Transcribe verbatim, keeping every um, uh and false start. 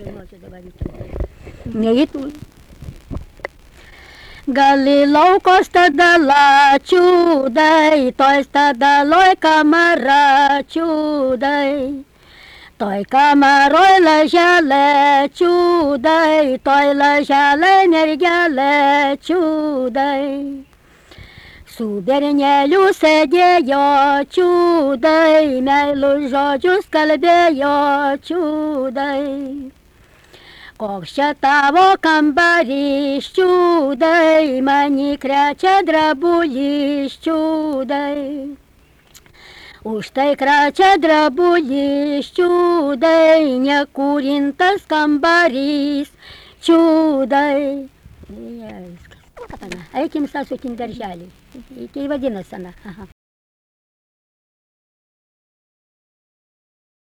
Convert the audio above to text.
Neįtų. Gali laukos tada lačiūdai, tos tada loj kamara čiūdai. Toj kamaroj laželė čiūdai, toj laželė mergelė čiūdai. Su berneliu sėdėjo čiūdai, meilus žodžius kalbėjo čiūdai. Koks čia tavo kambarys čiūdai, mani krečia drabulis čiūdai. Už tai krečia drabulis čiūdai, nekūrintas kambarys čiūdai. Eikim, Sasukin darželį. Tai vadinasi, ana. Aha.